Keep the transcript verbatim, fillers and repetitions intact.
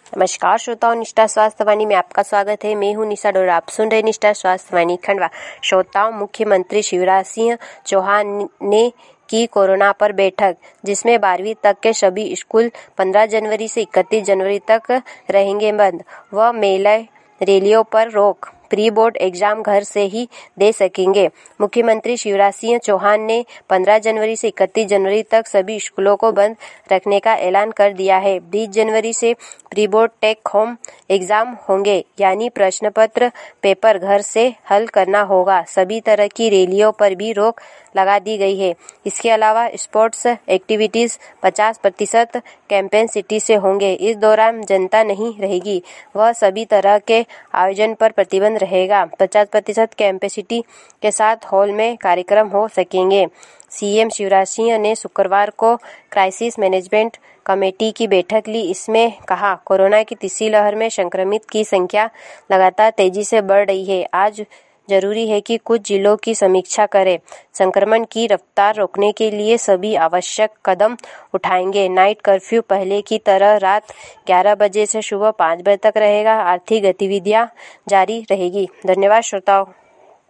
नमस्कार श्रोताओं, निष्ठा स्वास्थ्य वाणी में आपका स्वागत है। मैं हूं निशा और आप सुन रहे निष्ठा स्वास्थ्य वाणी खंडवा। श्रोताओं, मुख्यमंत्री शिवराज सिंह चौहान ने की कोरोना पर बैठक, जिसमें बारहवीं तक के सभी स्कूल पंद्रह जनवरी से इकतीस जनवरी तक रहेंगे बंद व मेले रैलियों पर रोक। प्री बोर्ड एग्जाम घर से ही दे सकेंगे। मुख्यमंत्री शिवराज सिंह चौहान ने पंद्रह जनवरी से इकतीस जनवरी तक सभी स्कूलों को बंद रखने का ऐलान कर दिया है। बीस जनवरी से pre board take home exam होंगे, यानी प्रश्न पत्र पेपर घर से हल करना होगा। सभी तरह की रैलियों पर भी रोक लगा दी गई है। इसके अलावा स्पोर्ट्स एक्टिविटीज पचास प्रतिशत कैपेसिटी से होंगे। इस दौरान जनता नहीं रहेगी वह सभी तरह के आयोजन पर प्रतिबंध रहेगा। पचास प्रतिशत कैपेसिटी के साथ हॉल में कार्यक्रम हो सकेंगे। सीएम शिवराज सिंह ने शुक्रवार को क्राइसिस मैनेजमेंट कमेटी की बैठक ली। इसमें कहा, कोरोना की तीसरी लहर में संक्रमित की संख्या लगातार तेजी से बढ़ रही है। आज जरूरी है कि कुछ जिलों की समीक्षा करें। संक्रमण की रफ्तार रोकने के लिए सभी आवश्यक कदम उठाएंगे। नाइट कर्फ्यू पहले की तरह रात ग्यारह बजे से सुबह पाँच बजे तक रहेगा। आर्थिक गतिविधियां जारी रहेगी। धन्यवाद श्रोताओं।